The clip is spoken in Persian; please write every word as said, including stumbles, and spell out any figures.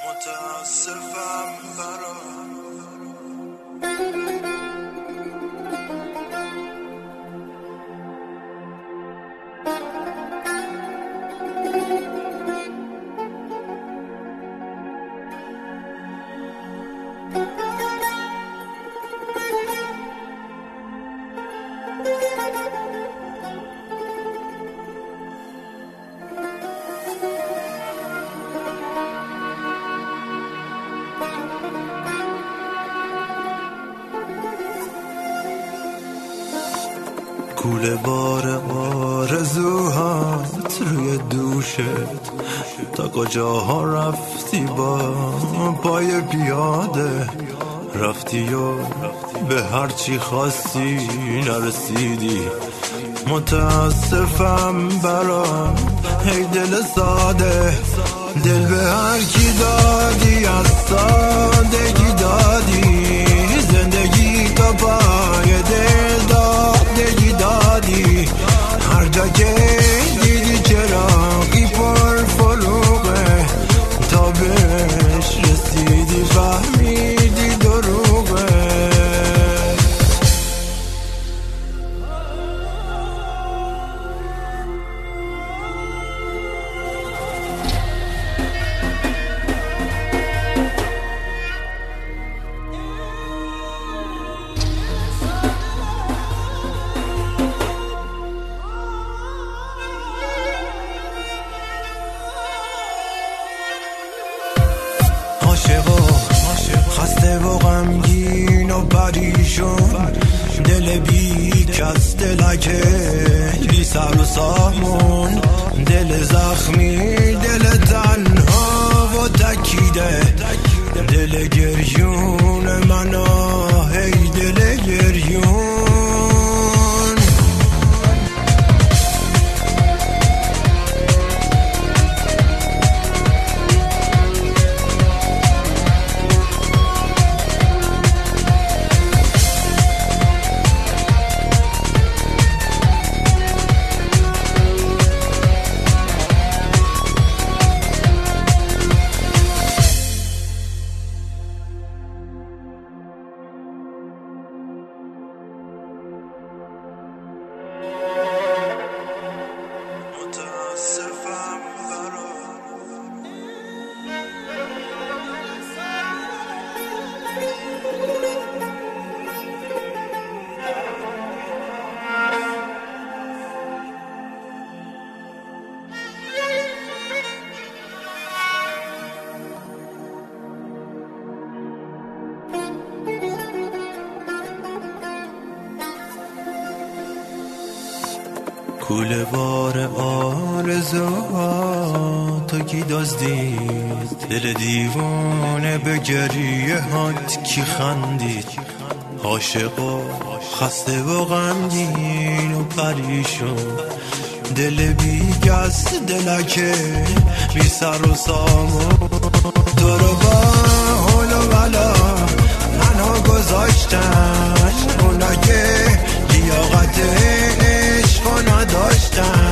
متاسفم برات. کوله بار آرزوهات روی دوشت، تا کجاها رفتی با پای پیاده، رفتی و به هرچی خواستی نرسیدی. متاسفم برات ای دل ساده، دل به هر کی دادی از سادگی دادی، زندگی تا پای دل دادگی دادی. هر جا که دیدی چراغی پر فروغه، تا بهش رسیدی فهمیدی دروغه. خسته و غمگین و پریشون، دل بی کس، دلکه بی سر و سامون، دل زخمی، دل تنها و تکیده، دل گریون من، آه ای دل گریون. کوله بار آرزوهاتو کی دزدید، دل دیوانه به گریه هات کی خندید. عاشق و خسته و غمگین و پریشون، دل بی کس، دلکه بی سر و سامون، تو رو با حول و بلا تنها گذاشتن، اونا که لیاقت عشق نداشتن.